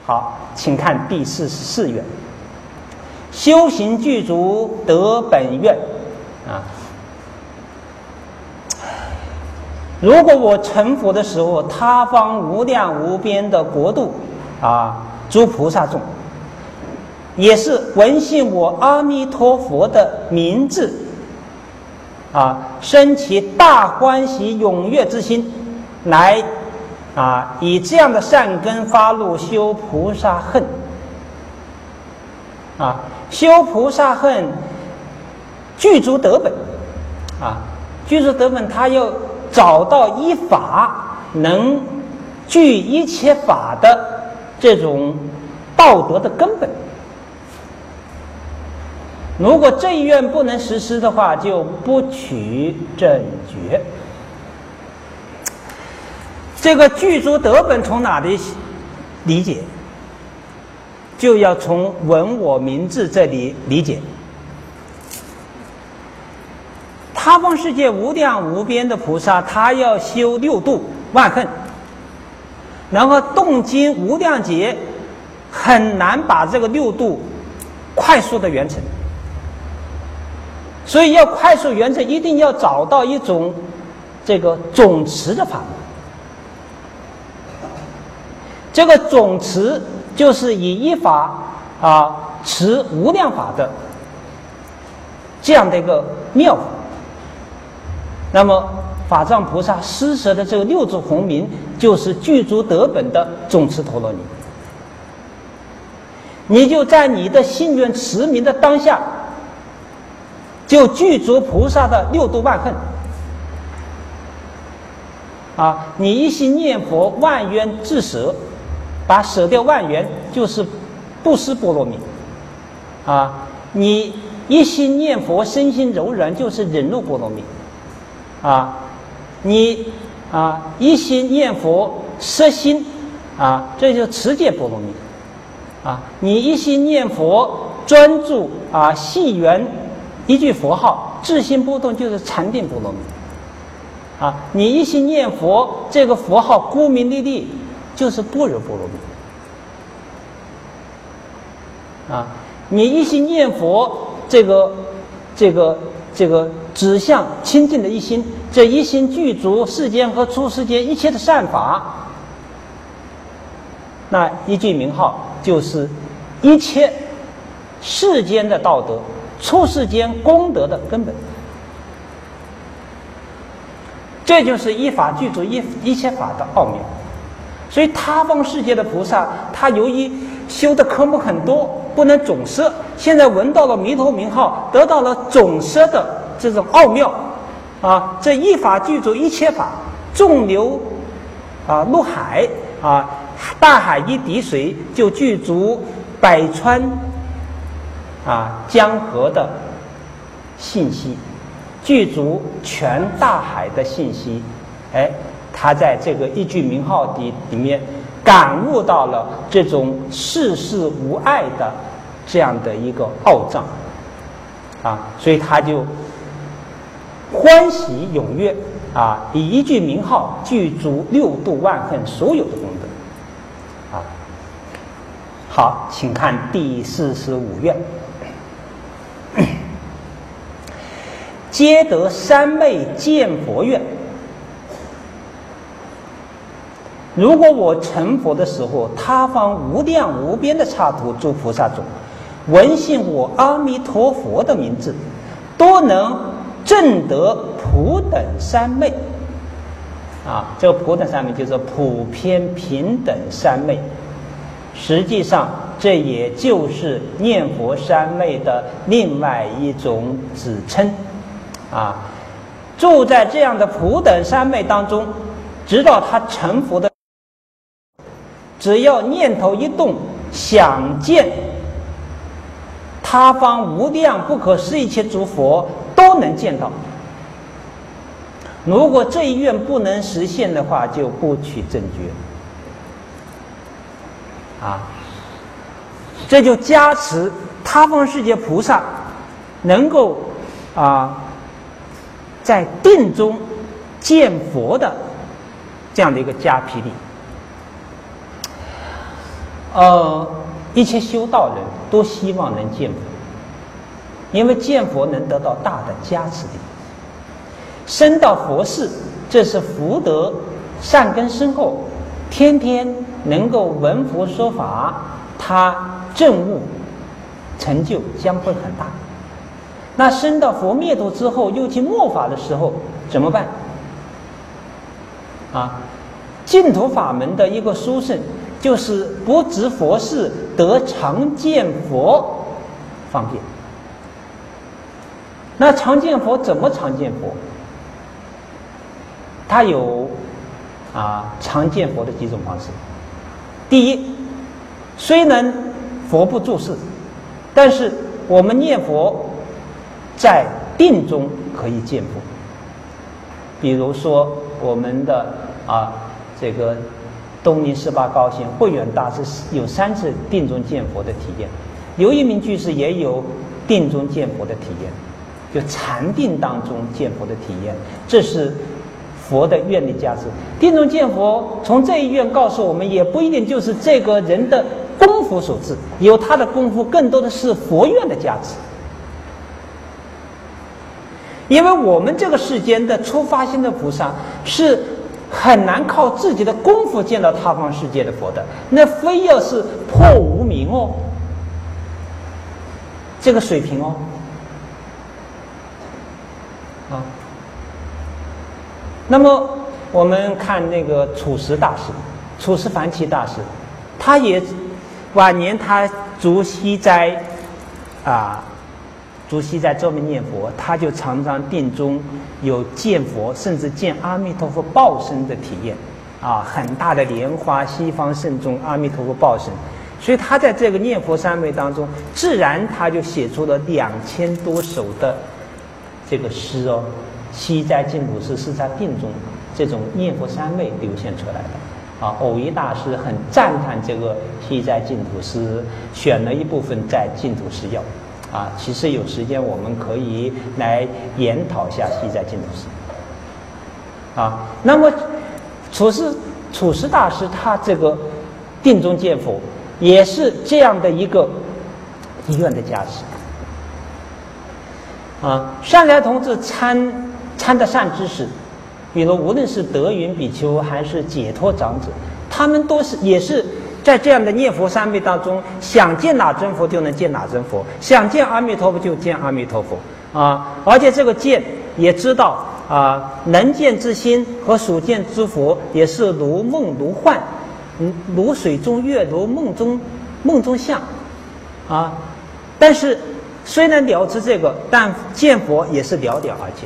好，请看第44愿：修行具足得本愿啊。如果我成佛的时候，他方无量无边的国度啊，诸菩萨众也是闻信我阿弥陀佛的名字啊，生起大欢喜踊跃之心来啊，以这样的善根发露修菩萨恨啊，修菩萨恨具足得本啊，具足得本，他要找到依法能具一切法的这种道德的根本。如果这一愿不能实施的话，就不取正觉。这个具足得本从哪里理解？就要从闻我名字这里理解。他方世界无量无边的菩萨，他要修六度万恨，然后动经无量劫，很难把这个六度快速的圆成。所以要快速圆成，一定要找到一种这个总持的法门。这个总持就是以一法啊持无量法的这样的一个妙法。那么法藏菩萨施舍的这个六字洪名，就是具足得本的总持陀罗尼。你就在你的信愿持名的当下，就具足菩萨的六度万恨啊！你一心念佛，万缘自舍，把舍掉万缘就是布施波罗蜜啊！你一心念佛，身心柔软，就是忍辱波罗蜜啊！你一心念佛，摄心啊，这就是持戒波罗蜜啊！你一心念佛，专注啊，系缘一句佛号，自心波动，就是禅定波罗蜜啊！你一心念佛，这个佛号孤名利利，就是般若波罗蜜啊！你一心念佛，这个指向清净的一心，这一心具足世间和出世间一切的善法，那一句名号就是一切世间的道德、出世间功德的根本。这就是依法具足一切法的奥妙。所以他方世界的菩萨，他由于修的科目很多，不能总摄，现在闻到了弥陀名号，得到了总摄的这种奥妙啊！这依法具足一切法，众流入海啊，大海一滴水就具足百川江河的信息，具足全大海的信息。他在这个一句名号里面感悟到了这种世事无碍的这样的一个奥藏所以他就欢喜踊跃以一句名号具足六度万恨所有的功德好，请看第45愿：皆得三昧见佛愿。如果我成佛的时候，他方无量无边的刹土诸菩萨众，闻信我阿弥陀佛的名字，都能证得普等三昧这个普等三昧就是普遍平等三昧。实际上这也就是念佛三昧的另外一种指称住在这样的普等三昧当中，直到他成佛的，只要念头一动，想见他方无量不可思议切诸佛，都能见到。如果这一愿不能实现的话，就不取正觉这就加持他方世界菩萨能够在定中见佛的这样的一个加披力。 一切修道人都希望能见佛，因为见佛能得到大的加持力。生到佛世，这是福德善根深厚，天天能够闻佛说法，他证悟成就将会很大。那生到佛灭度之后，又去末法的时候怎么办？净土法门的一个殊胜，就是不执佛事，得常见佛方便。那常见佛怎么常见佛？它有常见佛的几种方式。第一，虽然佛不住世，但是我们念佛在定中可以见佛。比如说我们的这个东林18高行慧远大师有3次定中见佛的体验，刘一鸣居士也有定中见佛的体验，就禅定当中见佛的体验，这是佛的愿力加持。定中见佛从这一愿告诉我们，也不一定就是这个人的功夫所致，有他的功夫更多的是佛愿的加持。因为我们这个世间的初发心的菩萨是很难靠自己的功夫见到他方世界的佛的，那非要是破无明这个水平那么我们看那个楚实大师，楚实梵耆大师，他也晚年他逐西斋专门念佛，他就常常定中有见佛，甚至见阿弥陀佛报身的体验很大的莲花西方甚众阿弥陀佛报身。所以他在这个念佛三昧当中，自然他就写出了2000多首的这个诗西斋净土诗是在定中这种念佛三昧流现出来的偶一大师很赞叹这个西斋净土诗，选了一部分在净土诗要其实有时间我们可以来研讨一下西斋净土诗那么楚实大师他这个定中见佛也是这样的一个意愿的加持善财童子参的善知识，比如无论是德云比丘还是解脱长者，他们也是在这样的念佛三昧当中，想见哪尊佛就能见哪尊佛，想见阿弥陀佛就见阿弥陀佛而且这个见也知道能见之心和所见之佛也是如梦如幻，如水中月，如梦中相但是虽然了知这个，但见佛也是了了而见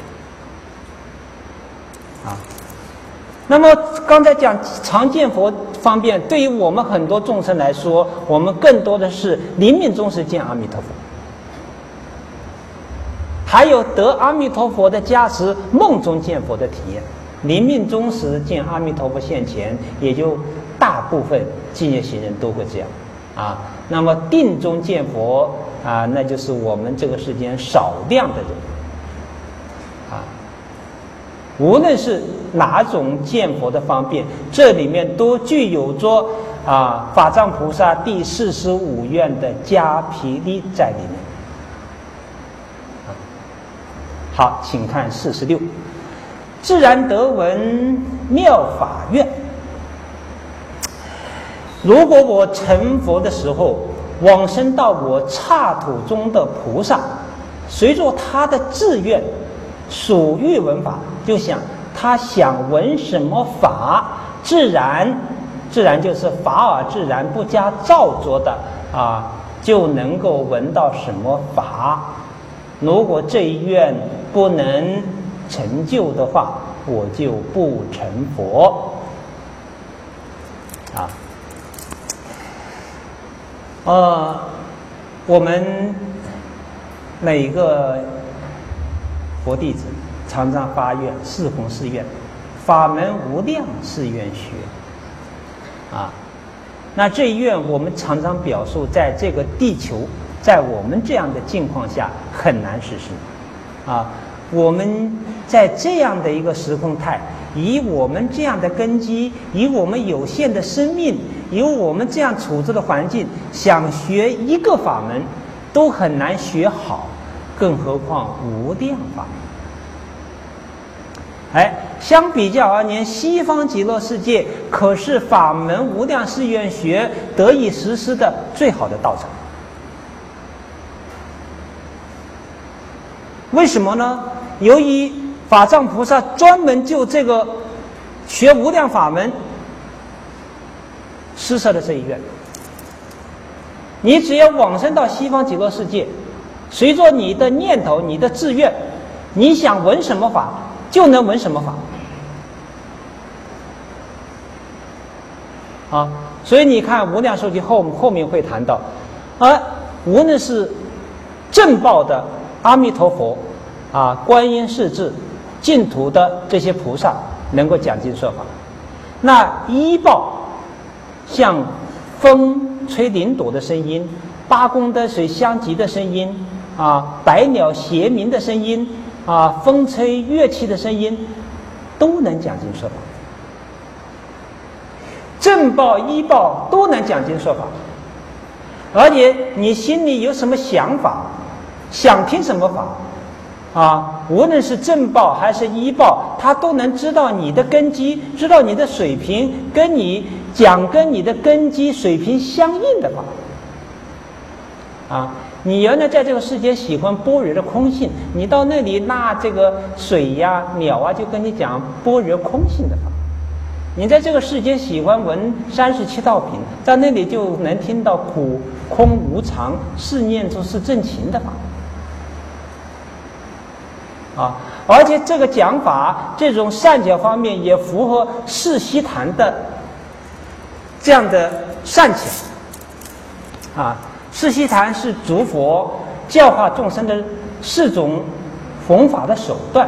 那么刚才讲常见佛方便，对于我们很多众生来说，我们更多的是临命终时见阿弥陀佛，还有得阿弥陀佛的加持，梦中见佛的体验。临命终时见阿弥陀佛现前，也就大部分净业行人都会这样那么定中见佛那就是我们这个世间少量的人无论是哪种见佛的方便，这里面都具有着法藏菩萨第45愿的加毗力在里面好，请看46，自然得闻妙法愿。如果我成佛的时候往生到我刹土中的菩萨，随着他的志愿属欲闻法，就想他想闻什么法，自然就是法尔自然不加造作的就能够闻到什么法。如果这一愿不能成就的话，我就不成佛我们每个佛弟子常常发愿，四弘誓愿，法门无量誓愿学那这一愿我们常常表述在这个地球，在我们这样的境况下很难实施我们在这样的一个时空态，以我们这样的根基，以我们有限的生命，以我们这样处置的环境，想学一个法门都很难学好，更何况无量法门。相比较而言，西方极乐世界可是法门无量誓愿学得以实施的最好的道场。为什么呢？由于法藏菩萨专门就这个学无量法门施设的这一愿。你只要往生到西方极乐世界，随着你的念头、你的志愿，你想闻什么法就能闻什么法。所以你看无量寿经后面会谈到，无论是正报的阿弥陀佛观音世智净土的这些菩萨能够讲经说法，那依报像风吹林朵的声音，八功德水相集的声音百鸟谐鸣的声音风吹乐器的声音，都能讲经说法。正报依报都能讲经说法，而且你心里有什么想法，想听什么法无论是正报还是依报，他都能知道你的根基，知道你的水平，跟你讲跟你的根基水平相应的法你原来在这个世间喜欢般若的空性，你到那里那这个水呀鸟就跟你讲般若空性的法。你在这个世间喜欢闻37道品，在那里就能听到苦空无常是念处是正情的法而且这个讲法这种善巧方面也符合世悉檀的这样的善巧世悉檀是诸佛教化众生的4种弘法的手段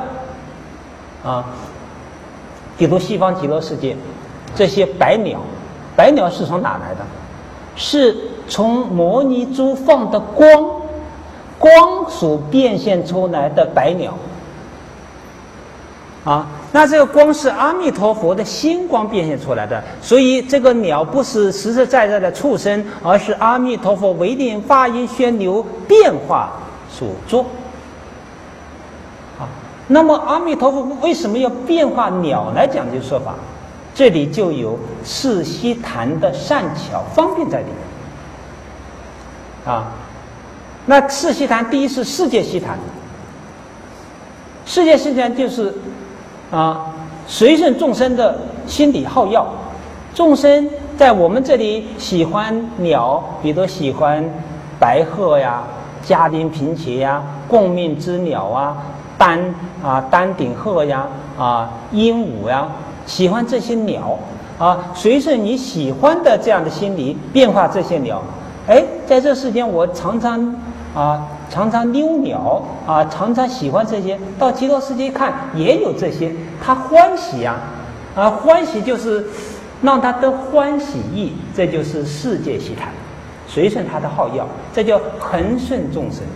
比如西方极乐世界这些百鸟是从哪来的？是从摩尼珠放的光所变现出来的百鸟那这个光是阿弥陀佛的心光变现出来的，所以这个鸟不是实实在在的畜生，而是阿弥陀佛唯念发音宣流变化所作那么阿弥陀佛为什么要变化鸟来讲经说法？这里就有世悉檀的善巧方便在里面那世悉檀第一是世界悉檀，世界悉檀就是随顺众生的心理好药。众生在我们这里喜欢鸟，比如喜欢白鹤呀、嘉陵平茄呀、共命之鸟丹顶鹤呀鹦鹉呀，喜欢这些鸟随着你喜欢的这样的心理变化这些鸟。在这世间我常常溜鸟常常喜欢这些，到极乐世界看也有这些，他欢喜欢喜就是让他得欢喜意，这就是世界悉檀，随顺他的好药，这叫恒顺众生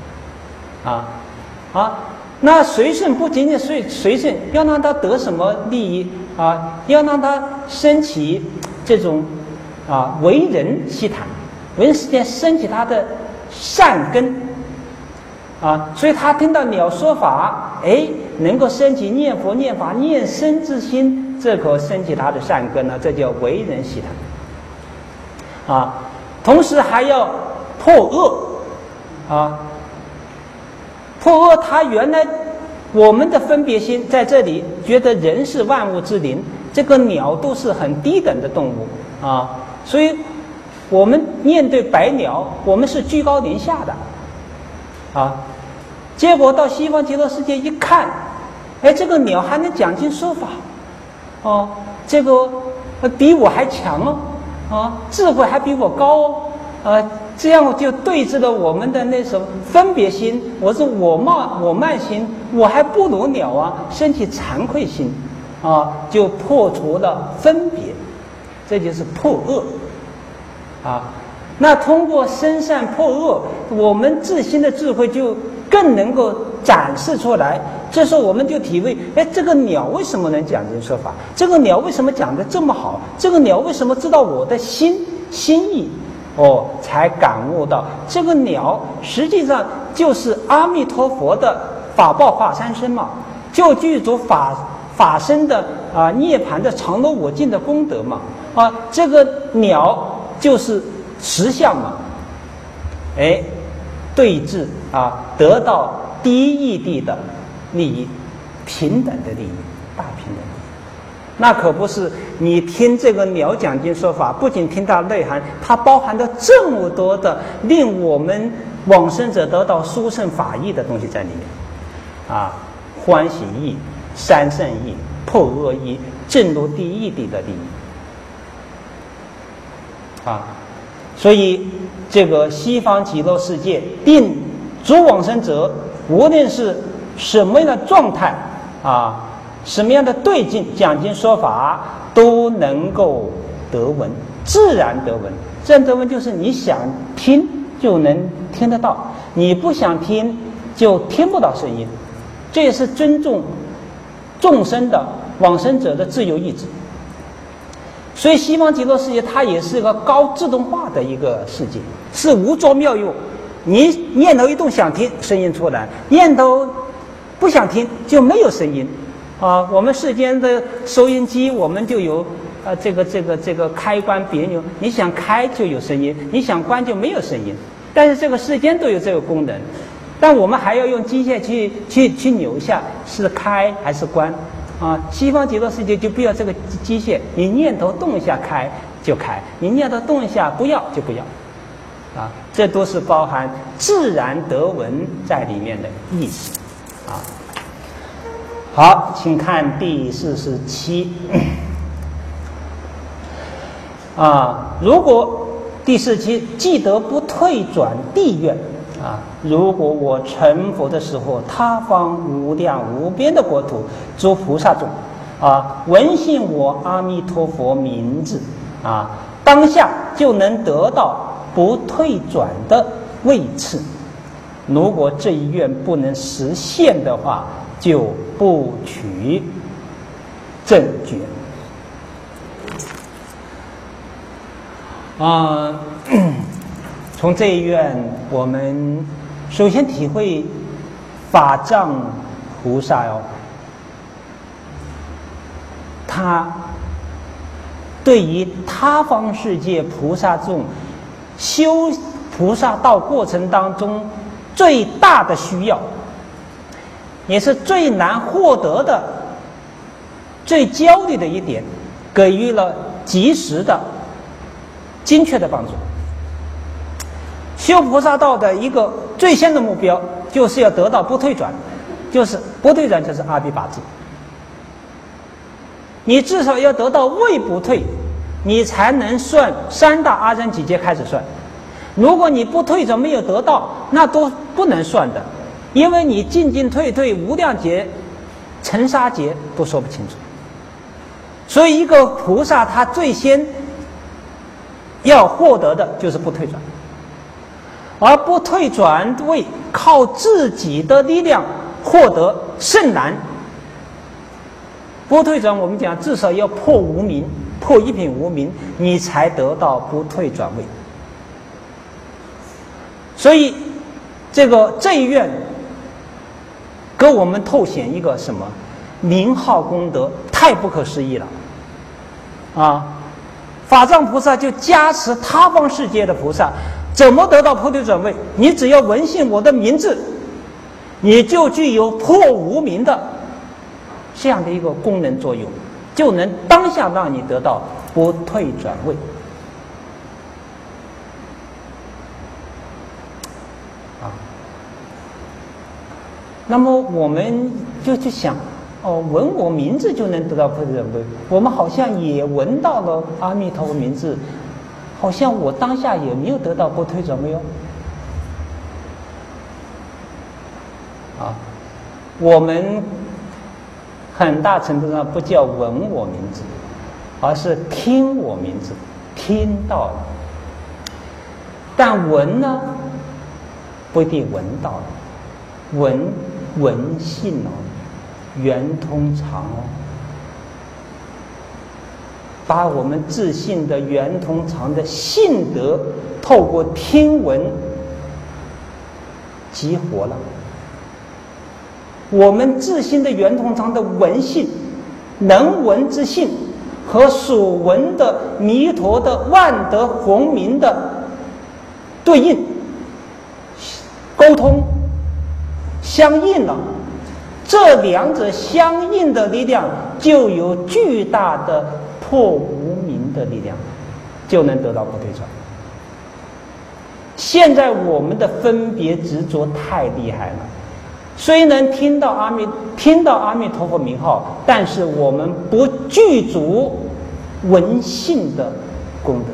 那随顺不仅仅随顺，要让他得什么利益要让他升起这种为人悉檀，为人世间升起他的善根所以他听到鸟说法能够升起念佛念法念身之心，这可升起他的善根这叫为人悉檀同时还要破恶破恶，他原来我们的分别心在这里觉得人是万物之灵，这个鸟都是很低等的动物所以我们面对百鸟我们是居高临下的结果到西方极乐世界一看这个鸟还能讲经说法这个比我还强智慧还比我高这样就对峙了我们的那种分别心，我是我慢心，我还不如鸟升起惭愧心就破除了分别，这就是破恶那通过生善破恶，我们自心的智慧就更能够展示出来， 这时候我们就体会，哎，这个鸟为什么能讲经说法？这个鸟为什么讲得这么好？这个鸟为什么知道我的心意？哦，才感悟到这个鸟实际上就是阿弥陀佛的法报化三身嘛，就具足法身的涅槃的常乐我净的功德嘛。这个鸟就是实相嘛。哎，对治得到第一义谛的利益，平等的利益，大平等的利益。那可不是你听这个鸟讲经说法，不仅听它内涵，它包含着这么多的令我们往生者得到殊胜法益的东西在里面欢喜益、三圣益、破恶益、正入第一义谛的利益所以这个西方极乐世界令诸往生者无论是什么样的状态什么样的对境讲经说法都能够得闻，自然得闻。自然得闻就是你想听就能听得到，你不想听就听不到声音。这也是尊重众生的往生者的自由意志。所以西方极乐世界它也是一个高自动化的一个世界，是无着妙用。你念头一动想听，声音出来；念头不想听就没有声音我们世间的收音机我们就有这个开关别扭，你想开就有声音，你想关就没有声音。但是这个世间都有这个功能，但我们还要用机械去扭一下是开还是关西方极乐世界就不要这个机械，你念头动一下开就开，你念头动一下不要就不要这都是包含自然得闻在里面的意思好，请看第47如果第47既得不退转地愿如果我成佛的时候，他方无量无边的国土诸菩萨众闻信我阿弥陀佛名字当下就能得到不退转的位次。如果这一愿不能实现的话，就不取正觉从这一愿我们首先体会法藏菩萨他对于他方世界菩萨众修菩萨道过程当中最大的需要，也是最难获得的最焦虑的一点，给予了及时的精确的帮助。修菩萨道的一个最先的目标就是要得到不退转，就是不退转就是阿鼻跋致。你至少要得到未不退，你才能算三大阿僧祇劫开始算。如果你不退转没有得到，那都不能算的，因为你进进退退无量劫尘沙劫都说不清楚。所以一个菩萨他最先要获得的就是不退转，而不退转位靠自己的力量获得甚难。不退转我们讲至少要破无明，破一品无明，你才得到不退转位。所以这一愿给我们透显一个什么名号功德，太不可思议了法藏菩萨就加持他方世界的菩萨，怎么得到破退转位？你只要闻信我的名字，你就具有破无明的这样的一个功能作用，就能当下让你得到不退转位那么我们就去想闻我名字就能得到不退转位，我们好像也闻到了阿弥陀佛名字，好像我当下也没有得到不退转位我们很大程度上不叫闻我名字，而是听我名字，听到了。但闻呢，不一定闻到了，闻信了， 圆通常哦，把我们自信的圆通常的性德，透过听闻激活了。我们自信的圆通常的闻性、能闻之性和所闻的弥陀的万德洪名的对应、沟通、相应了。这两者相应的力量，就有巨大的破无明的力量，就能得到不退转。现在我们的分别执着太厉害了，虽能听到阿弥陀佛名号，但是我们不具足闻性的功德。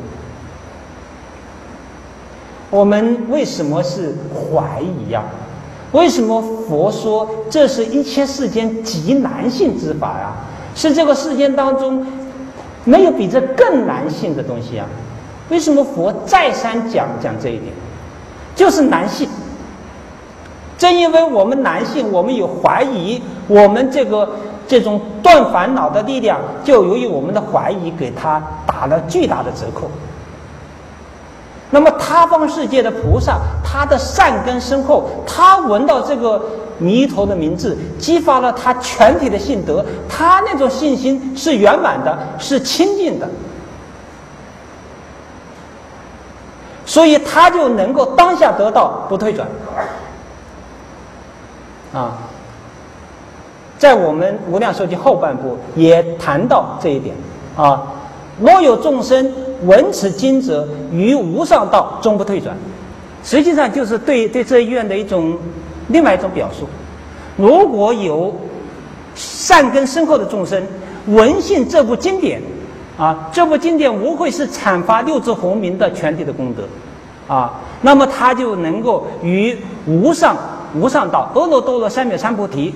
我们为什么是怀疑呀？为什么佛说这是一切世间极难信之法呀？是这个世间当中没有比这更难信的东西啊！为什么佛再三讲这一点？就是难信。正因为我们难信，我们有怀疑，我们这种断烦恼的力量，就由于我们的怀疑给它打了巨大的折扣。那么他方世界的菩萨，他的善根深厚，他闻到这个弥陀的名字，激发了他全体的信德，他那种信心是圆满的，是清净的，所以他就能够当下得到不退转。在我们无量寿经后半部也谈到这一点啊。若有众生闻此经者，于无上道终不退转。实际上就是对这一愿的另外一种表述。如果有善根深厚的众生闻信这部经典这部经典无会是阐发六字洪名的全体的功德那么他就能够于无上道阿耨多罗三藐三菩提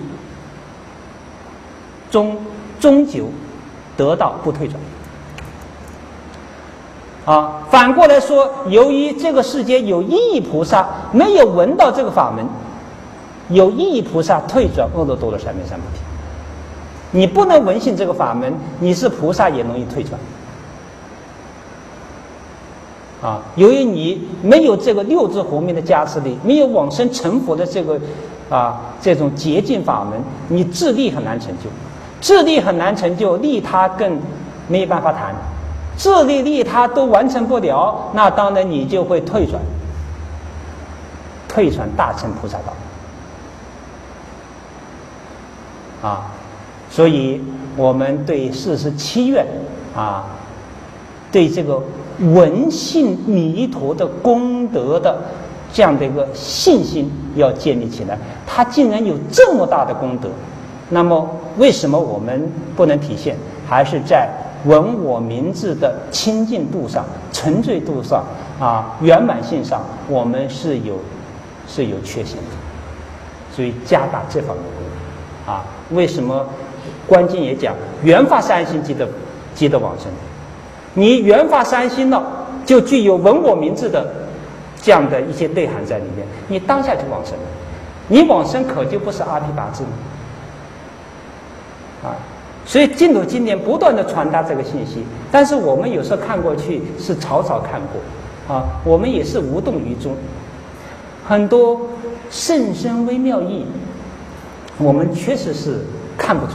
终究得到不退转。反过来说，由于这个世界有一亿菩萨没有闻到这个法门，有一亿菩萨退转阿耨多罗三藐三菩提。你不能闻信这个法门，你是菩萨也容易退转。由于你没有这个六字洪名的加持力，没有往生成佛的这种捷径法门，你自力很难成就，自力很难成就，利他更没有办法谈。自利利他都完成不了，那当然你就会退转大乘菩萨道所以我们对47愿对这个闻信弥陀的功德的这样的一个信心要建立起来。他竟然有这么大的功德，那么为什么我们不能体现？还是在闻我名字的清净度上、沉醉度上圆满性上，我们是有缺陷的，所以加大这方面的功夫为什么观经也讲缘法三心即得往生？你缘法三心了，就具有闻我名字的这样的一些内涵在里面，你当下就往生了。你往生可就不是阿毗达致所以净土经典不断的传达这个信息，但是我们有时候看过去是草草看过我们也是无动于衷。很多甚深微妙义，我们确实是看不出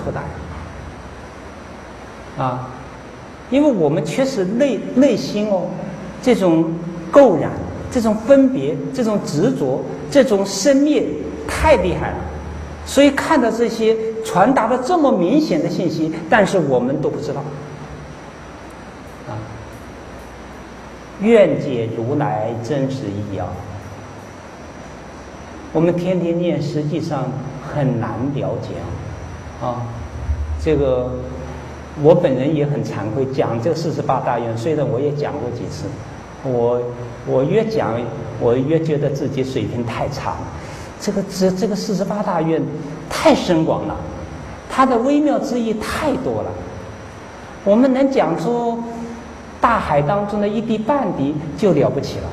来因为我们确实内心这种垢染、这种分别、这种执着、这种生灭太厉害了，所以看到这些传达了这么明显的信息，但是我们都不知道愿解如来真实义我们天天念，实际上很难了解这个我本人也很惭愧，讲这个48大愿，虽然我也讲过几次，我越讲我越觉得自己水平太差了。这个48大愿太深广了，它的微妙之意太多了。我们能讲出大海当中的一滴半滴就了不起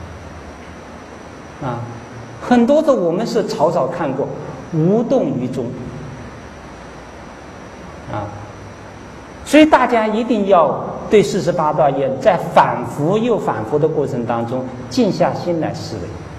了。啊，很多的我们是草草看过，无动于衷。 啊。所以大家一定要对48道业在反复又反复的过程当中静下心来思维，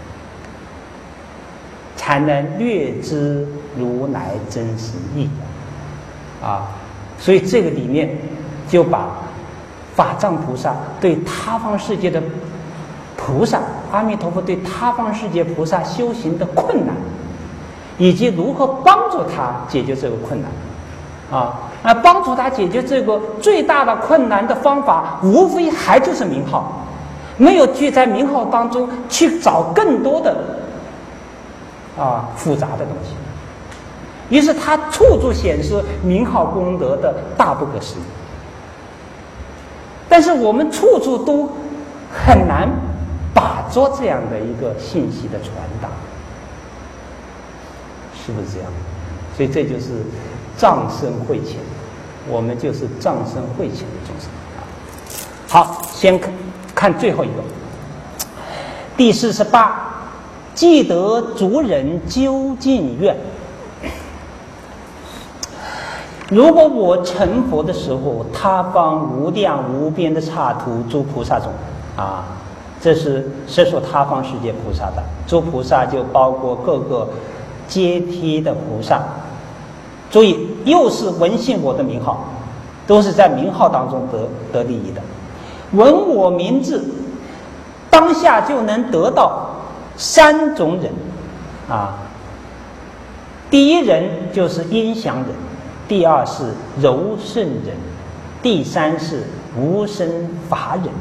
才能略知如来真实义啊。所以这个里面就把法藏菩萨对他方世界的菩萨，阿弥陀佛对他方世界菩萨修行的困难，以及如何帮助他解决这个困难啊。那帮助他解决这个最大的困难的方法，无非还就是名号，没有去在名号当中去找更多的复杂的东西。于是他处处显示名号功德的大不可思议，但是我们处处都很难把握这样的一个信息的传达，是不是这样？所以这就是藏身慧浅，我们就是藏身慧浅的众生啊。好，先看最后一个，第48，既得族人究竟愿。如果我成佛的时候，他方无量无边的刹土诸菩萨中啊，这是说他方世界菩萨的诸菩萨，就包括各个阶梯的菩萨。注意，又是闻信我的名号，都是在名号当中得利益的。闻我名字，当下就能得到3种人啊。第一人就是音响人，第2是柔顺人，第3是无生法人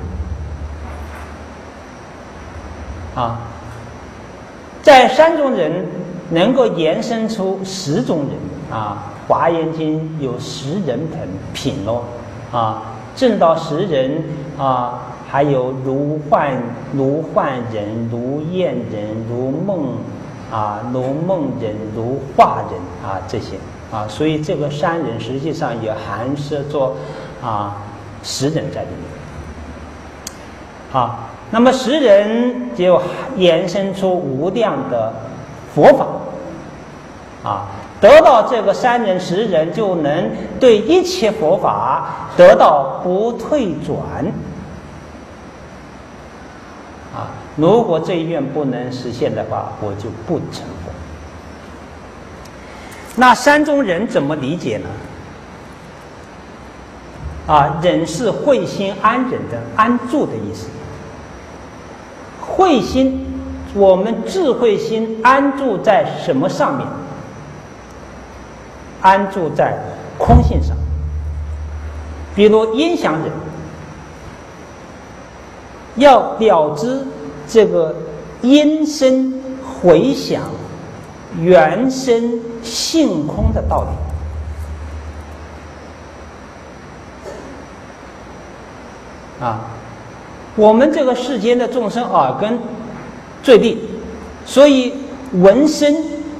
啊。在3种人能够延伸出10种人啊。华严经有10人品咯啊，正道10人啊，还有如幻人、如焰人、如梦人、如化人啊，这些啊，所以这个3人实际上也含摄作10人在里面啊。那么10人就延伸出无量的佛法啊。得到这个3人10人，就能对一切佛法得到不退转啊。如果这一愿不能实现的话，我就不成佛。那3种人怎么理解呢？忍是慧心安忍的安住的意思。慧心，我们智慧心安住在什么上面？安住在空性上。比如音响人要了知这个音声回响原生性空的道理我们这个世间的众生耳根最利，所以闻声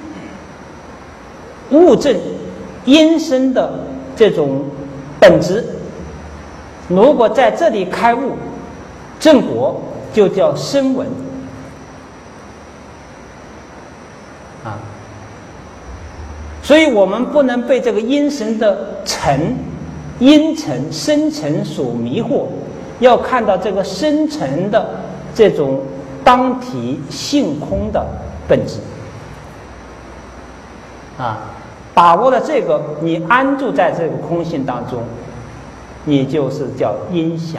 悟证音声的这种本质，如果在这里开悟正果，就叫声闻所以我们不能被这个音声的音尘声尘所迷惑，要看到这个深层的这种当体性空的本质把握了这个，你安住在这个空性当中，你就是叫音响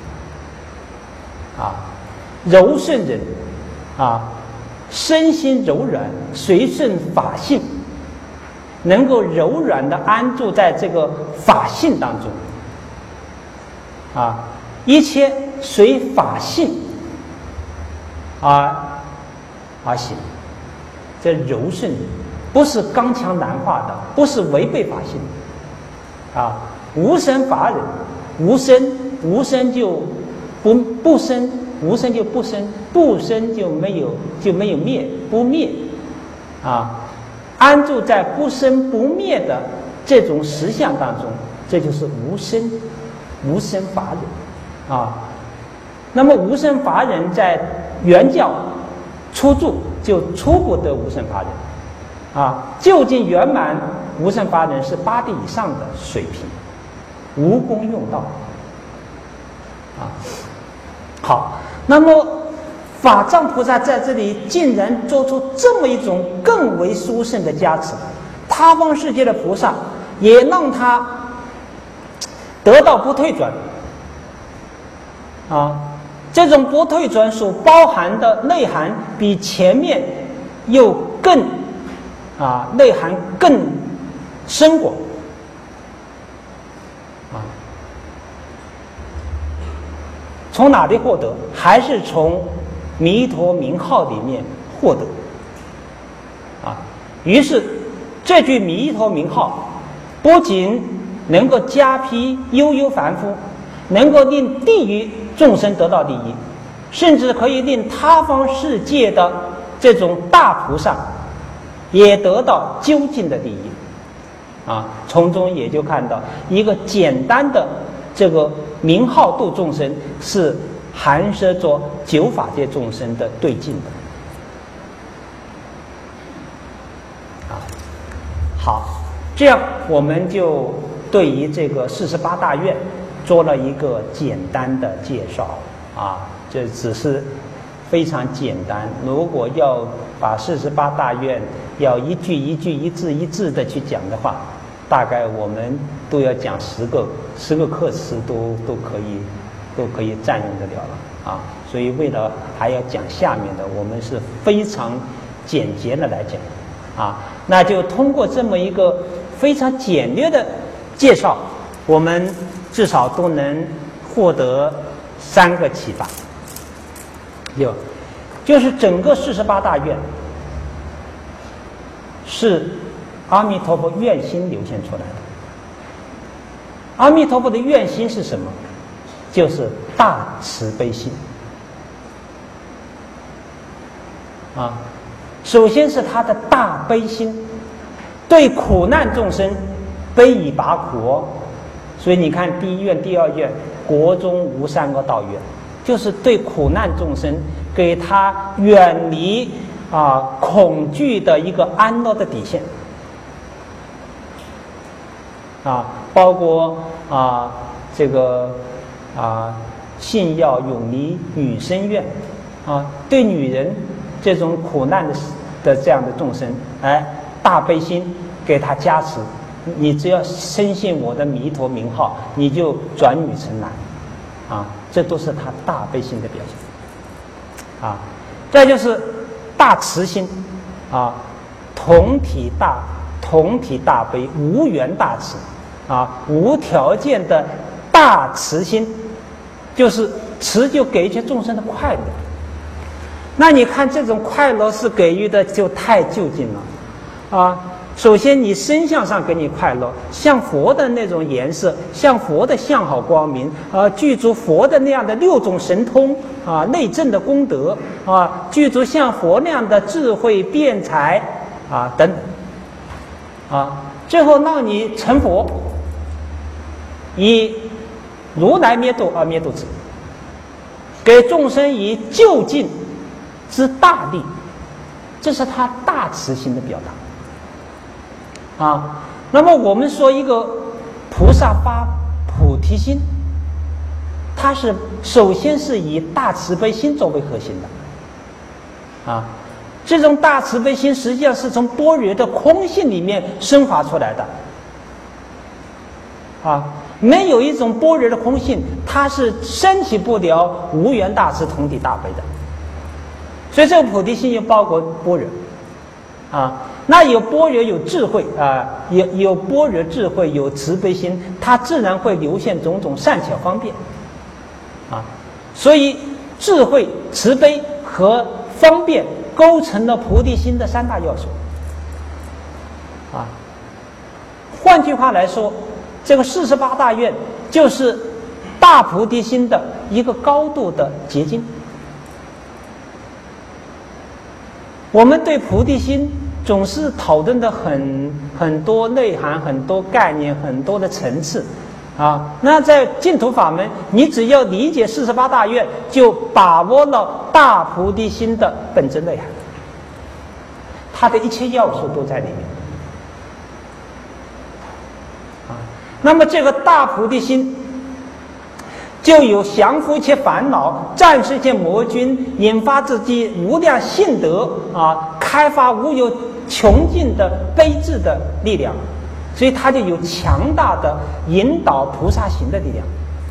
人柔顺人身心柔软，随顺法性，能够柔软的安住在这个法性当中一切随法性而行，这柔顺人不是刚强难化的，不是违背法性无生法忍，无生就不生，无生就不生，不生就没有灭，不灭安住在不生不灭的这种实相当中，这就是无生法忍那么无生法忍在原教初住就初不得无生法忍究竟圆满无生法忍是8地以上的水平，无功用道啊。好，那么法藏菩萨在这里竟然做出这么一种更为殊胜的加持，他方世界的菩萨也让他得到不退转啊。这种不退转所包含的内涵比前面又更内涵更深广啊。从哪里获得？还是从弥陀名号里面获得啊。于是这句弥陀名号不仅能够加披悠悠凡夫，能够令地狱众生得到利益，甚至可以令他方世界的这种大菩萨也得到究竟的利益啊。从中也就看到一个简单的这个名号度众生是含摄着9法界众生的对境的啊。好，这样我们就对于这个48大愿做了一个简单的介绍啊。这只是非常简单，如果要把48大愿要一句一句一字一字的去讲的话，大概我们都要讲10个课时都可以占用得了了啊。所以为了还要讲下面的，我们是非常简洁的来讲啊。那就通过这么一个非常简略的介绍，我们至少都能获得3个启发。就是整个48大愿是阿弥陀佛愿心流现出来的。阿弥陀佛的愿心是什么？就是大慈悲心啊。首先是他的大悲心，对苦难众生悲以拔苦哦。所以你看第1愿、第2愿，国中无3恶道愿，就是对苦难众生给他远离恐惧的一个安乐的底线啊。包括这个信要永离女生愿啊，对女人这种苦难的这样的众生，大悲心给他加持，你只要深信我的弥陀名号，你就转女成男啊。这都是他大悲心的表现啊。再就是大慈心啊，同体大悲，无缘大慈啊，无条件的大慈心，就是慈就给予众生的快乐。那你看这种快乐是给予的就太就近了啊。首先你身相上给你快乐，像佛的那种颜色，像佛的相好光明具足佛的那样的6种神通内证的功德具足像佛那样的智慧辩才等等最后让你成佛，以如来灭度而灭度之，给众生以就近之大利，这是他大慈心的表达那么我们说一个菩萨发菩提心，它是首先是以大慈悲心作为核心的这种大慈悲心实际上是从般若的空性里面生发出来的没有一种般若的空性，它是升起不了无缘大慈同体大悲的。所以这个菩提心又包括般若那有般若有智慧有般若智慧有慈悲心，它自然会流现种种善巧方便所以智慧、慈悲和方便构成了菩提心的3大要素换句话来说，这个48大愿就是大菩提心的一个高度的结晶。我们对菩提心总是讨论的很多内涵、很多概念、很多的层次那在净土法门，你只要理解48大愿，就把握了大菩提心的本质内涵，它的一切要素都在里面那么这个大菩提心就有降伏一切烦恼、战胜一切魔军、引发自己无量信德开发无有穷尽的悲智的力量，所以它就有强大的引导菩萨行的力量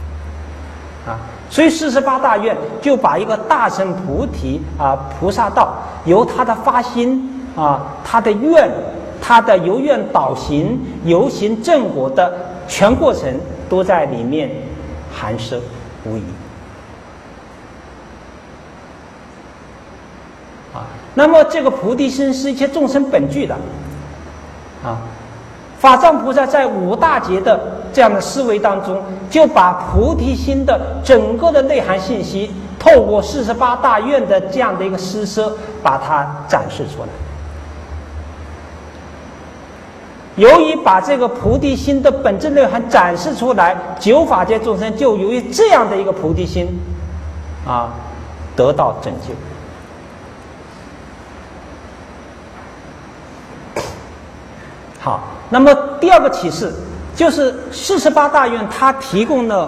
所以48大愿就把一个大乘菩提菩萨道由他的发心他的愿，他的由愿导行、由行正果的全过程都在里面含摄无疑那么这个菩提心是一切众生本具的法藏菩萨在五大劫的这样的思维当中，就把菩提心的整个的内涵信息，透过48大愿的这样的一个施舍，把它展示出来。由于把这个菩提心的本质内涵展示出来，九法界众生就由于这样的一个菩提心得到拯救。好，那么第二个启示就是48大愿它提供了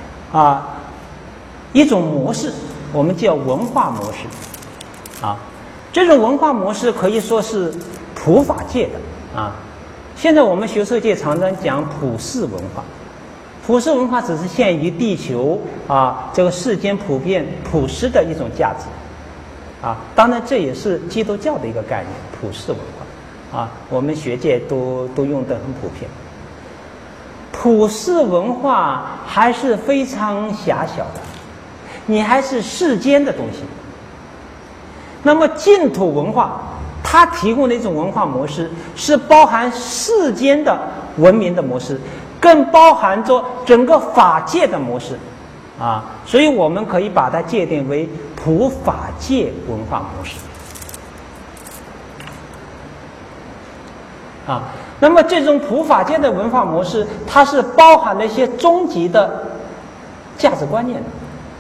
一种模式，我们叫文化模式这种文化模式可以说是普法界的现在我们学术界常常讲普世文化，普世文化只是限于地球这个世间普遍普世的一种价值当然这也是基督教的一个概念，普世文化我们学界都用得很普遍。普世文化还是非常狭小的，你还是世间的东西。那么净土文化它提供的一种文化模式，是包含世间的文明的模式，更包含着整个法界的模式所以我们可以把它界定为普法界文化模式那么这种普法界的文化模式，它是包含了一些终极的价值观念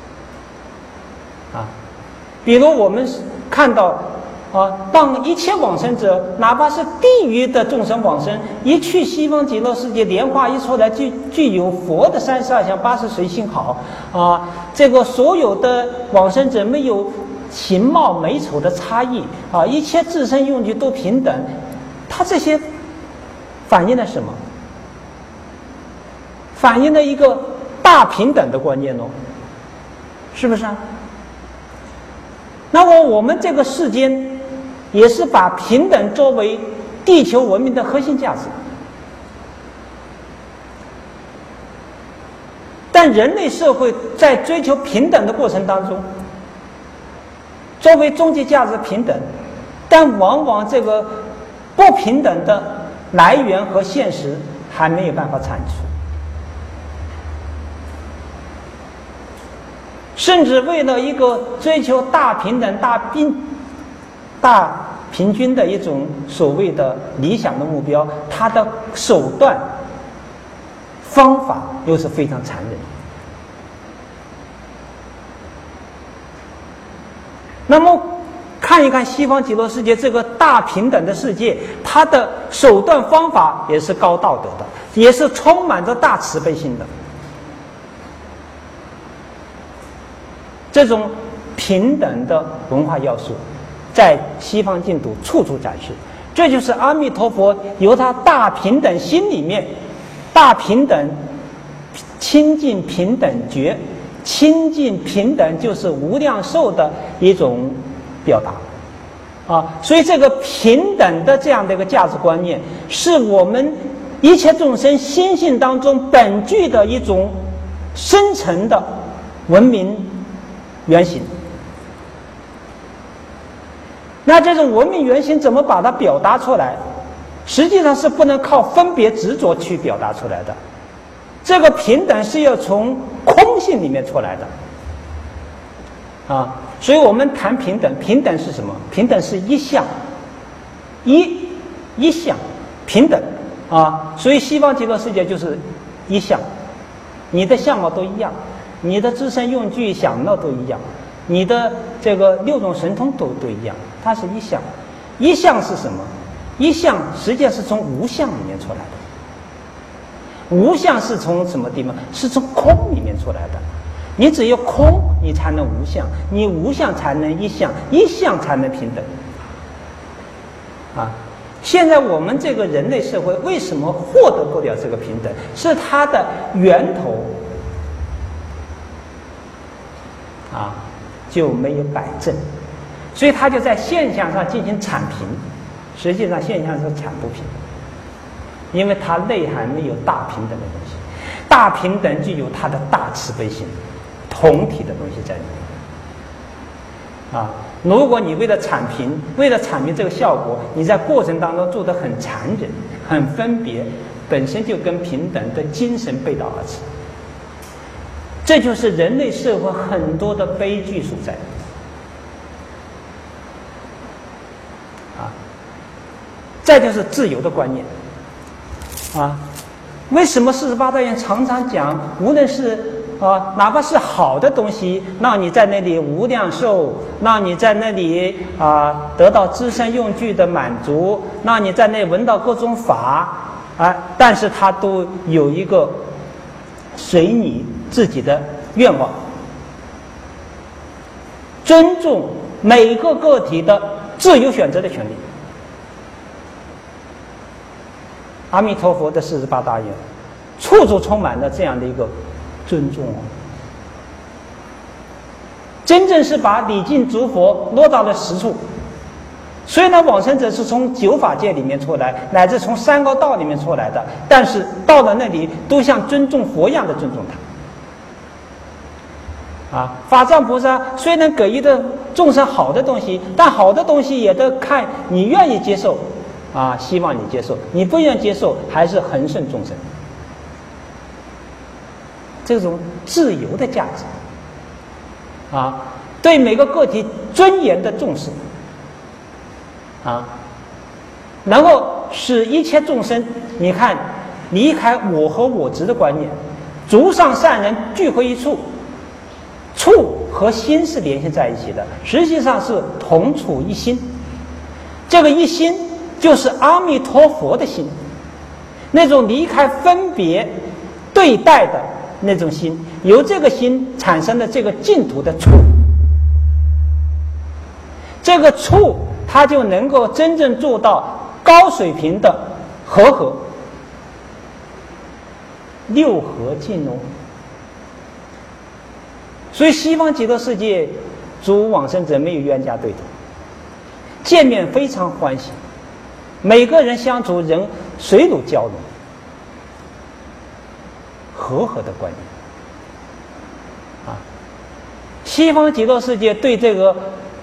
的比如我们看到当一切往生者，哪怕是地狱的众生往生，一去西方极乐世界，莲花一出来，具有佛的32相80随心好这个所有的往生者没有形貌美丑的差异一切自身用具都平等，它这些反映了什么？反映了一个大平等的观念是不是那么我们这个世间也是把平等作为地球文明的核心价值，但人类社会在追求平等的过程当中，作为终极价值平等，但往往这个不平等的来源和现实还没有办法铲除，甚至为了一个追求大平等、大平均的一种所谓的理想的目标，它的手段方法又是非常残忍。那么看一看西方极乐世界这个大平等的世界，它的手段方法也是高道德的，也是充满着大慈悲心的。这种平等的文化要素在西方净土处处展示，这就是阿弥陀佛由他大平等心里面，大平等亲近平等觉，亲近平等就是无量寿的一种表达所以这个平等的这样的一个价值观念，是我们一切众生心性当中本具的一种深层的文明原型。那这种文明原型怎么把它表达出来？实际上是不能靠分别执着去表达出来的，这个平等是要从空性里面出来的所以我们谈平等，平等是什么？平等是一相，一相平等所以西方极乐世界就是一相，你的相貌都一样，你的自身用具享乐都一样，你的这个六种神通都一样，它是一相。一相是什么？一相实际上是从无相里面出来的。 无相是从什么地方？是从空里面出来的。你只有空，你才能无相；你无相才能一相，一相才能平等。啊，现在我们这个人类社会为什么获得不了这个平等？是它的源头啊就没有摆正，所以它就在现象上进行铲平，实际上现象是铲不平，因为它内涵没有大平等的东西。大平等具有它的大慈悲心，同体的东西在里面。啊，如果你为了铲平这个效果，你在过程当中做得很残忍、很分别，本身就跟平等的精神背道而驰。这就是人类社会很多的悲剧所在。啊，再就是自由的观念。啊，为什么48大愿常常讲，无论是哪怕是好的东西，让你在那里无量寿，让你在那里得到自身用具的满足，让你在那里闻到各种法但是它都有一个随你自己的愿望，尊重每个个体的自由选择的权利。阿弥陀佛的48大愿，处处充满了这样的一个尊重真正是把礼敬诸佛落到了实处。虽然往生者是从九法界里面出来，乃至从三高道里面出来的，但是到了那里都像尊重佛一样的尊重他。法藏菩萨虽然给予的众生好的东西，但好的东西也得看你愿意接受希望你接受，你不愿意接受还是恒顺众生。这种自由的价值对每个个体尊严的重视能够使一切众生，你看离开我和我执的观念，诸上善人聚会一处，处和心是联系在一起的，实际上是同处一心。这个一心就是阿弥陀佛的心，那种离开分别对待的那种心，由这个心产生的这个净土的处，这个处它就能够真正做到高水平的和合，六合尽所以西方极乐世界诸往生者没有冤家对头，见面非常欢喜，每个人相处人水乳交融，和合的观念西方极乐世界对这个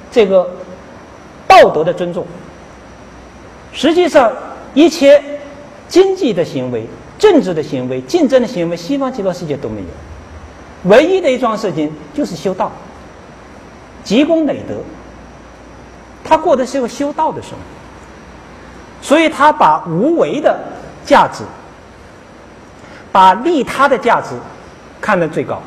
道德的尊重，实际上一切经济的行为、政治的行为、竞争的行为，西方极乐世界都没有。唯一的一桩事情就是修道，积功累德，他过的是个修道的生活，所以他把无为的价值，把利他的价值看得最高。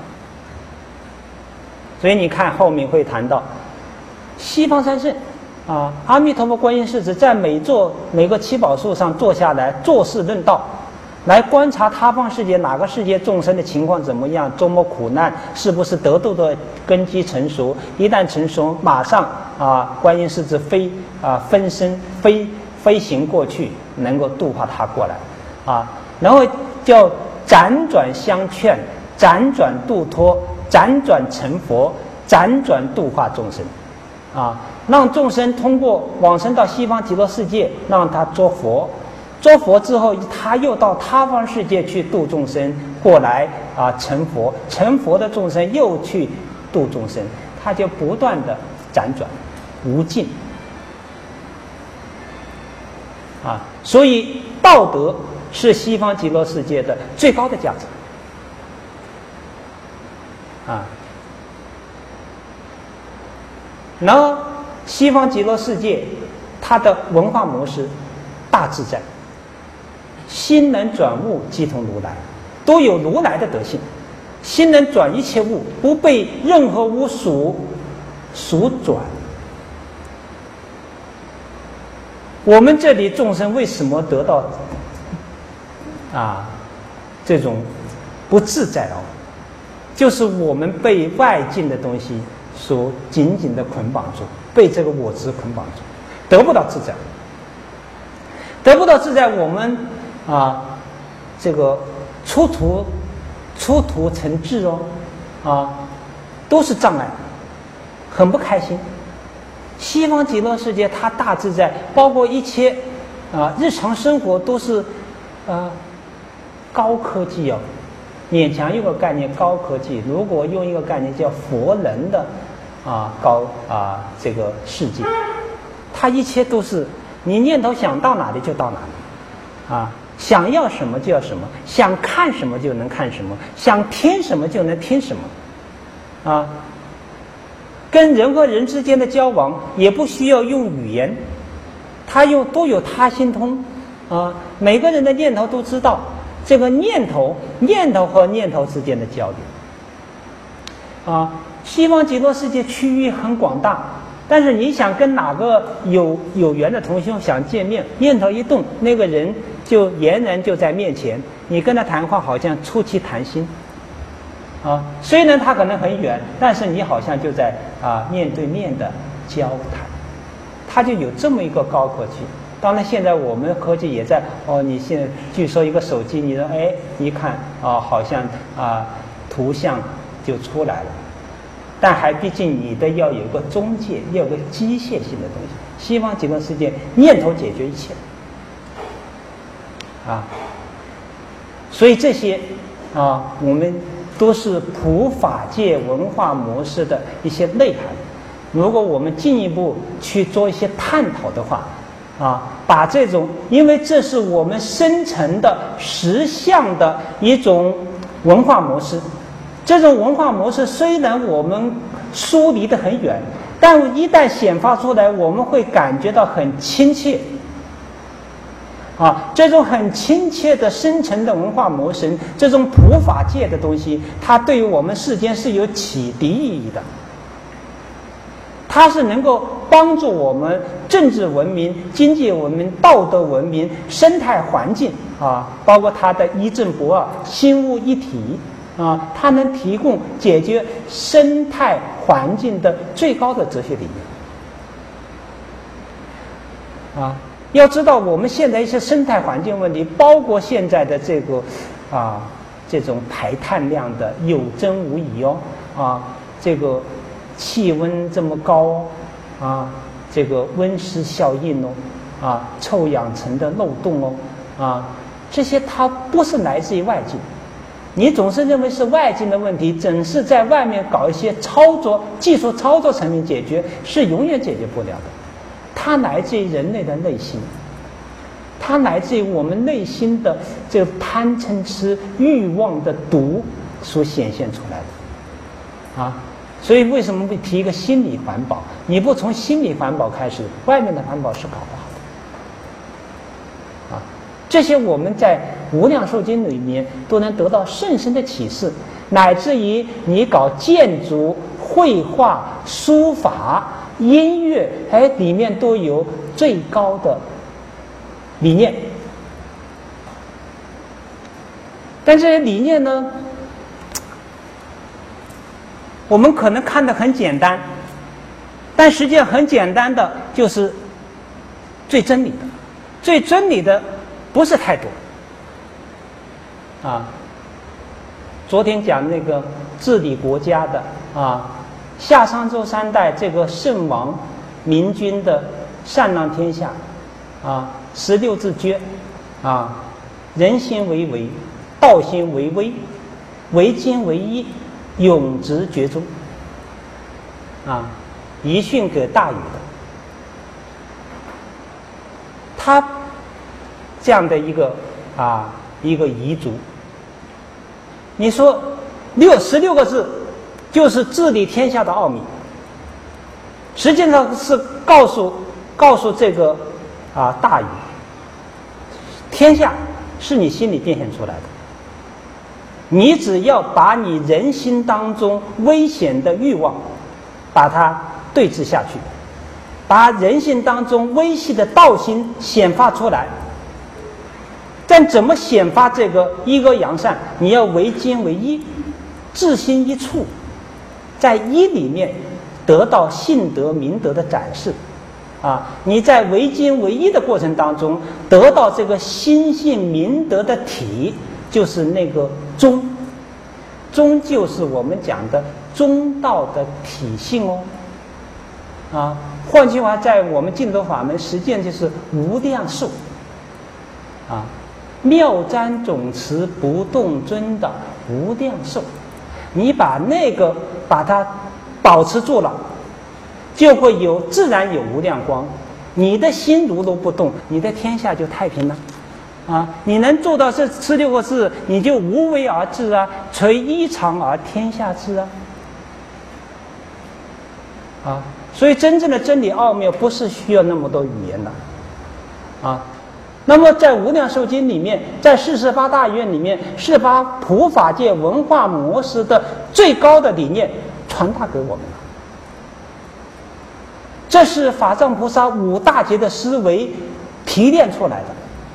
所以你看后面会谈到西方三圣阿弥陀佛、观音世子在每个七宝树上坐下来坐事论道，来观察他方世界哪个世界众生的情况怎么样，多么苦难，是不是得度的根基成熟，一旦成熟马上观音世子分身飞行过去，能够度化他过来然后叫辗转相劝，辗转度脱，辗转成佛，辗转度化众生让众生通过往生到西方极乐世界，让他做佛，做佛之后他又到他方世界去度众生，过来成佛，成佛的众生又去度众生，他就不断的辗转无尽所以道德是西方极乐世界的最高的价值然后西方极乐世界它的文化模式大自在，心能转物即同如来，都有如来的德性，心能转一切物，不被任何物所转。我们这里众生为什么得到这种不自在哦，就是我们被外境的东西所紧紧的捆绑住，被这个我执捆绑住，得不到自在，得不到自在，我们这个出途成智哦，都是障碍，很不开心。西方极乐世界它大自在，包括一切日常生活都是高科技哦。勉强用个概念高科技，如果用一个概念叫佛人的这个世界，它一切都是你念头想到哪里就到哪里想要什么就要什么，想看什么就能看什么，想听什么就能听什么跟人和人之间的交往也不需要用语言，都有他心通每个人的念头都知道这个念头和念头之间的交流西方极乐世界区域很广大，但是你想跟哪个有缘的同修想见面，念头一动，那个人就俨然就在面前，你跟他谈话好像初期谈心虽然他可能很远，但是你好像就在面对面的交谈，他就有这么一个高科技。当然现在我们科技也在你现在据说一个手机，你说一看好像图像就出来了，但还毕竟你的要有个中介，要有个机械性的东西。西方极乐世界念头解决一切所以这些我们都是普法界文化模式的一些内涵。如果我们进一步去做一些探讨的话把这种，因为这是我们生成的实相的一种文化模式，这种文化模式虽然我们疏离得很远，但一旦显发出来，我们会感觉到很亲切这种很亲切的生成的文化模式，这种普法界的东西，它对于我们世间是有启迪意义的，它是能够帮助我们政治文明、经济文明、道德文明、生态环境包括它的一正不二、心物一体它能提供解决生态环境的最高的哲学理念要知道我们现在一些生态环境问题，包括现在的这个这种排碳量的有增无疑这个气温这么高这个温室效应臭氧层的漏洞这些它不是来自于外境，你总是认为是外境的问题，总是在外面搞一些技术操作层面解决，是永远解决不了的。它来自于人类的内心，它来自于我们内心的这个贪嗔痴欲望的毒所显现出来的所以为什么会提一个心理环保？你不从心理环保开始，外面的环保是搞不好的这些我们在无量寿经里面都能得到甚深的启示，乃至于你搞建筑、绘画、书法、音乐里面都有最高的理念。但这些理念呢，我们可能看得很简单，但实际上很简单的就是最真理的，最真理的不是太多昨天讲那个治理国家的夏商周三代这个圣王明君的禅让天下16字诀人心为为，道心为微，为精为一，永执绝中遗训给大禹的。他这样的一个遗嘱，你说16个字就是治理天下的奥秘，实际上是告诉这个大禹，天下是你心里变现出来的，你只要把你人心当中危险的欲望把它对治下去，把人心当中微细的道心显发出来， 但怎么显发这个一恶扬善？你要为精为一，自心一处，在一里面得到性德明德的展示。你在为精为一的过程当中，得到这个心性明德的体，就是那个中。中就是我们讲的中道的体性哦。换句话，在我们净土法门实践就是无量寿。妙瞻总持不动尊的无量寿，你把它保持住了，就会自然有无量光。你的心如如不动，你的天下就太平了。你能做到这16个字，你就无为而治啊，垂一常而天下治啊。所以真正的真理奥妙不是需要那么多语言的那么在无量寿经里面，在48大愿里面，是把普法界文化模式的最高的理念传达给我们了。这是法藏菩萨5大劫的思维提炼出来的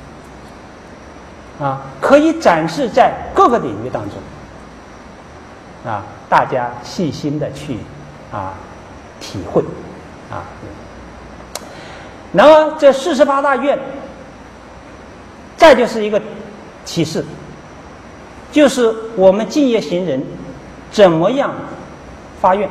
可以展示在各个领域当中大家细心的去体会那么这48大愿，再就是一个启示，就是我们净业行人怎么样发愿。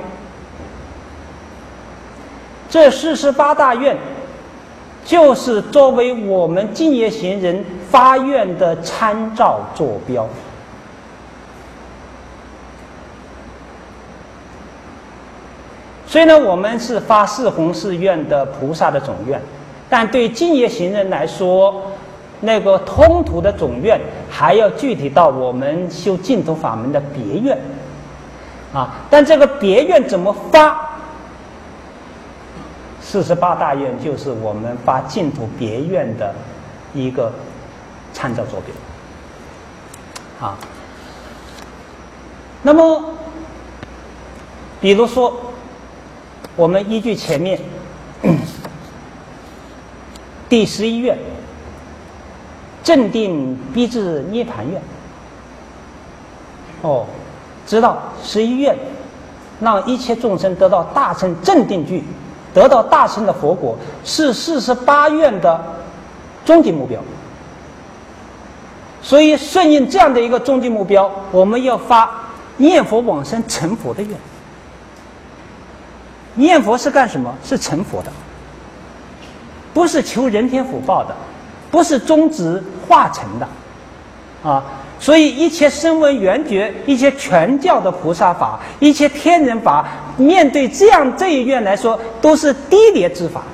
这48大愿就是作为我们净业行人发愿的参照坐标。所以呢，我们是发四弘誓愿的菩萨的总愿，但对净业行人来说，那个通途的总愿还要具体到我们修净土法门的别愿但这个别愿怎么发？48大愿就是我们发净土别愿的一个参照坐标那么比如说我们依据前面第11愿正定逼至涅槃愿知道11愿让一切众生得到大乘正定具，得到大乘的佛果，是48愿的终极目标。所以顺应这样的一个终极目标，我们要发念佛往生成佛的愿。念佛是干什么？是成佛的，不是求人天福报的，不是终止化成的所以一切声闻缘觉，一切全教的菩萨法，一切天人法，面对这一愿来说，都是低劣之法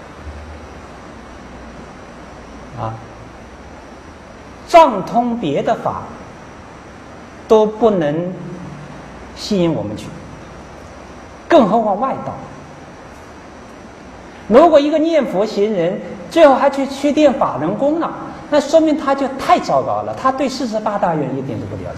藏通别的法都不能吸引我们去，更何况外道。如果一个念佛行人最后还去练法轮功了，那说明他就太糟糕了，他对48大愿一点都不了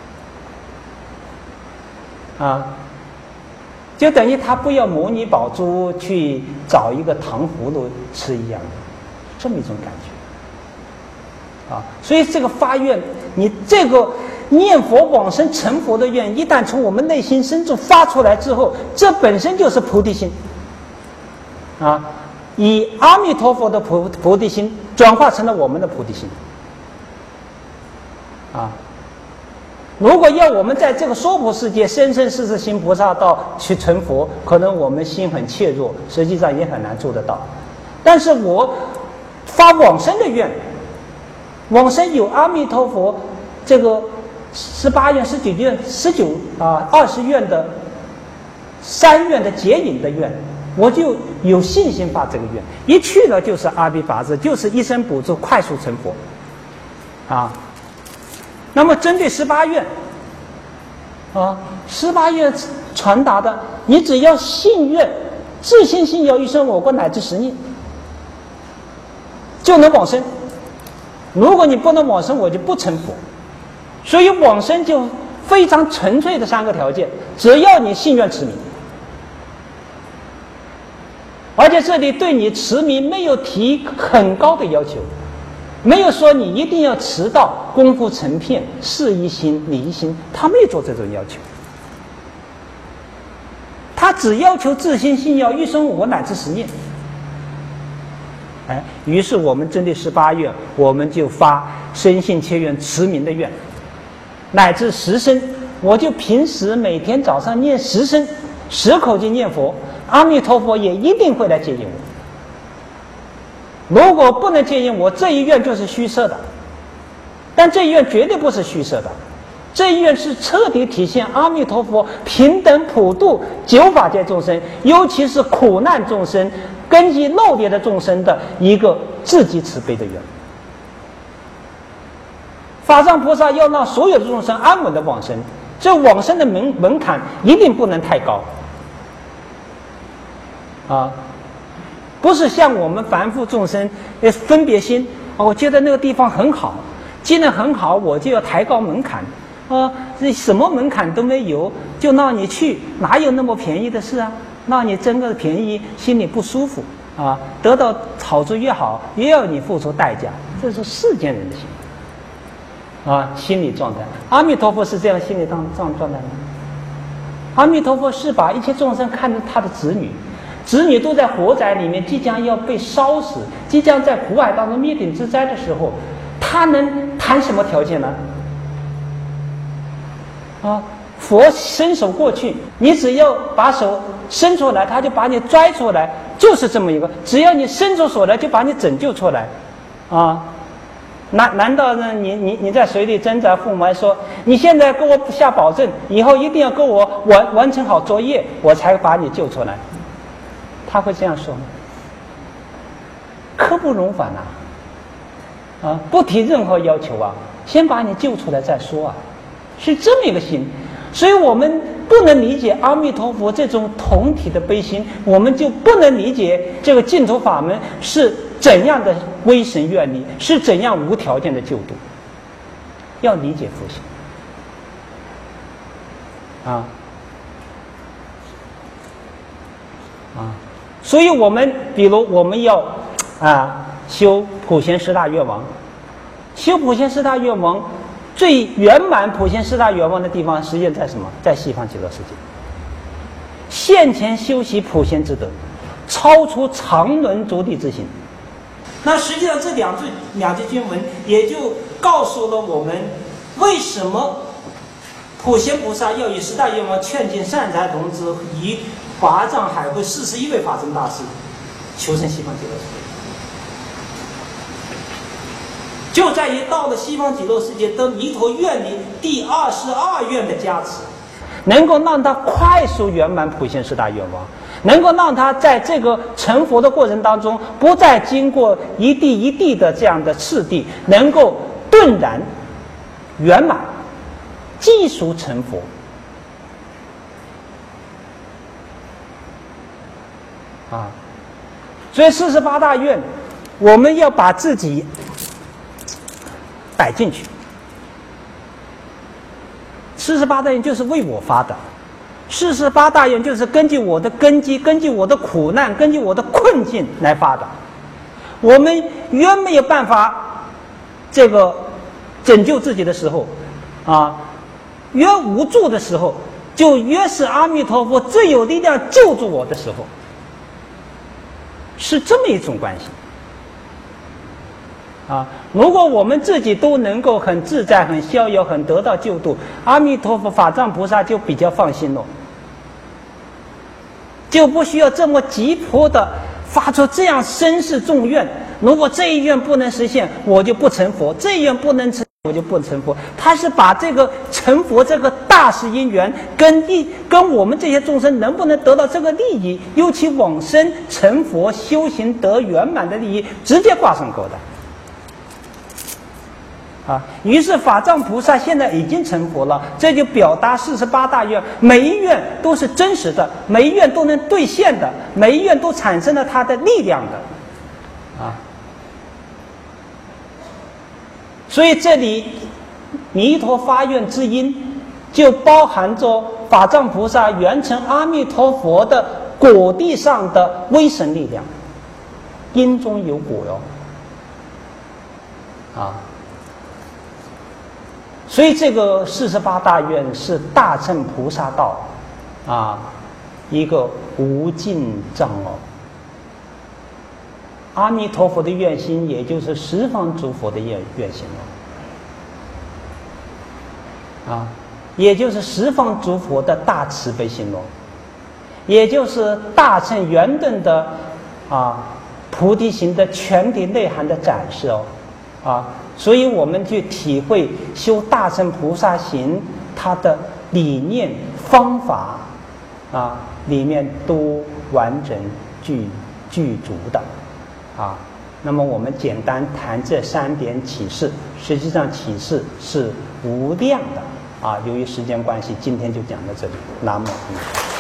解就等于他不要摩尼宝珠去找一个糖葫芦吃一样的，这么一种感觉所以这个发愿，你这个念佛往生成佛的愿，一旦从我们内心深处发出来之后，这本身就是菩提心以阿弥陀佛的菩提心转化成了我们的菩提心如果要我们在这个娑婆世界生生世世行菩萨道去成佛，可能我们心很怯弱，实际上也很难做得到。但是我发往生的愿，往生有阿弥陀佛这个18愿、19愿、20愿的3愿的结引的愿，我就有信心发这个愿，一去了就是阿毗跋致，就是一生补助，快速成佛那么针对18愿18愿传达的，你只要信愿，自信信要一生我国乃至10念，就能往生。如果你不能往生，我就不成佛。所以往生就非常纯粹的3个条件，只要你信愿持名，而且这里对你持名没有提很高的要求没有说你一定要持到功夫成片，事一心，理一心，他没有做这种要求。他只要求自心信要一生我乃至10念。于是我们针对18愿，我们就发深信切愿持名的愿，乃至10声，我就平时每天早上念10声，10口经念佛，阿弥陀佛也一定会来接引我。如果不能接引我，这一愿就是虚设的，但这一愿绝对不是虚设的，这一愿是彻底体现阿弥陀佛平等普度9法界众生，尤其是苦难众生、根基漏劣的众生的一个至极慈悲的愿。法藏菩萨要让所有的众生安稳的往生，这往生的门槛一定不能太高啊！不是像我们凡夫众生分别心，我觉得那个地方很好，既然很好，我就要抬高门槛这什么门槛都没有，就让你去，哪有那么便宜的事啊？让你争个便宜，心里不舒服啊！得到好处越好，越要你付出代价，这是世间人的心心理状态。阿弥陀佛是这样心理状态吗？阿弥陀佛是把一切众生看成他的子女，子女都在火宅里面，即将要被烧死，即将在苦海当中灭顶之灾的时候，他能谈什么条件呢？佛伸手过去，你只要把手伸出来，他就把你拽出来，就是这么一个，只要你伸出手来，就把你拯救出来难道呢？你在水里挣扎，父母还说你现在给我下保证，以后一定要给我完成好作业，我才把你救出来。他会这样说吗？刻不容缓不提任何要求先把你救出来再说是这么一个心。所以我们不能理解阿弥陀佛这种同体的悲心，我们就不能理解这个净土法门是怎样的威神愿力，是怎样无条件的救度。要理解佛心所以我们比如我们要修普贤十大愿王，修普贤十大愿王最圆满普贤十大愿望的地方，实际上在什么？在西方极乐世界。现前修习普贤之德，超出常伦着地之心。那实际上这两句经文也就告诉了我们，为什么普贤菩萨要以十大愿望劝进善财童子以华藏海会41位法身大士求生西方极乐世界。就在于到了西方极乐世界，得弥陀愿力第22愿的加持，能够让他快速圆满普贤十大愿望，能够让他在这个成佛的过程当中，不再经过一地一地的这样的次第，能够顿然圆满，即属成佛。所以48大愿，我们要把自己摆进去。48大愿就是为我发的，48大愿就是根据我的根基，根据我的苦难，根据我的困境来发的。我们越没有办法这个拯救自己的时候越无助的时候，就越是阿弥陀佛最有力量救助我的时候，是这么一种关系如果我们自己都能够很自在、很逍遥、很得到救度，阿弥陀佛法藏菩萨就比较放心了，就不需要这么急迫的发出这样深世重愿。如果这一愿不能实现，我就不成佛；这一愿不能成，我就不成佛。他是把这个成佛这个大事因缘跟我们这些众生能不能得到这个利益，尤其往生成佛修行得圆满的利益直接挂上钩的于是法藏菩萨现在已经成佛了，这就表达48大愿，每一愿都是真实的，每一愿都能兑现的，每一愿都产生了它的力量的所以这里弥陀发愿之因，就包含着法藏菩萨圆成阿弥陀佛的果地上的威神力量，因中有果啊。所以这个48大愿是大乘菩萨道啊一个无尽藏哦。阿弥陀佛的愿心，也就是十方诸佛的愿心哦，啊，也就是十方诸佛的大慈悲心哦，也就是大乘圆顿的菩提心的全体内涵的展示哦，啊，所以我们去体会修大乘菩萨行，它的理念方法啊，里面都完整具足的。啊，那么我们简单谈这3点启示，实际上启示是无量的啊。由于时间关系，今天就讲到这里。南无阿弥陀佛。